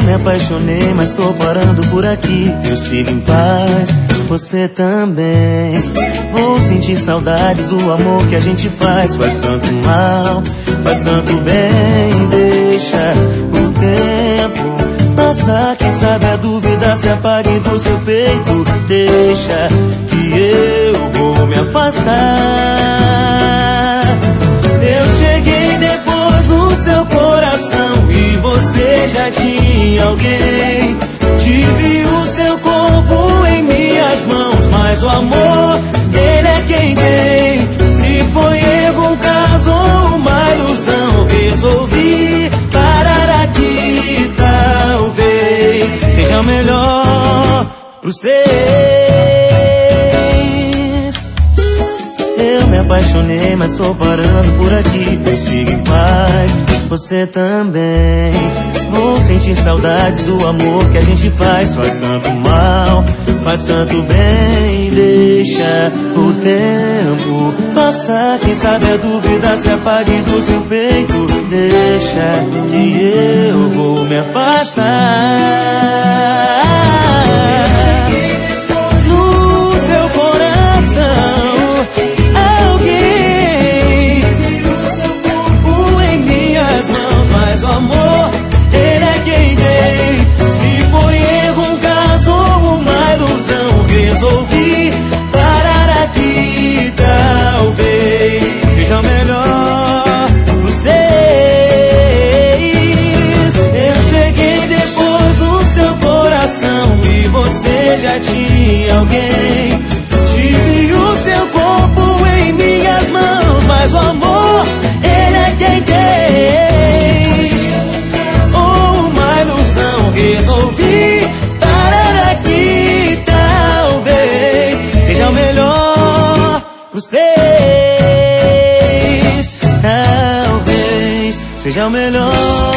me apaixonei, mas tô parando por aqui. Eu sigo em paz, você também. Vou sentir saudades do amor que a gente faz. Faz tanto mal, faz tanto bem. Deixa o tempo passar, quem sabe a dúvida se apague do seu peito. Deixa que eu vou me afastar. Eu cheguei depois no seu coração e você já tinha alguém. Tive o seu corpo em minhas mãos, mas o amor, ele é quem tem. Se foi erro, um caso ou uma ilusão, resolvi parar aqui. Talvez seja melhor pros três. Eu me apaixonei, mas tô parando por aqui. Eu sigo em paz, você também. Vou sentir saudades do amor que a gente faz. Faz tanto mal, faz tanto bem. Deixa o tempo passar, quem sabe a dúvida se apague do seu peito. Deixa que eu vou me afastar. O amor, ele é quem tem. Se foi erro, um caso ou uma ilusão, resolvi parar aqui. Talvez seja melhor pros três. Eu cheguei depois no seu coração e você já tinha alguém. Tive o seu corpo em minhas mãos, mas o amor, ele é quem tem. Resolvi parar aqui. Talvez seja o melhor pros três. Talvez seja o melhor.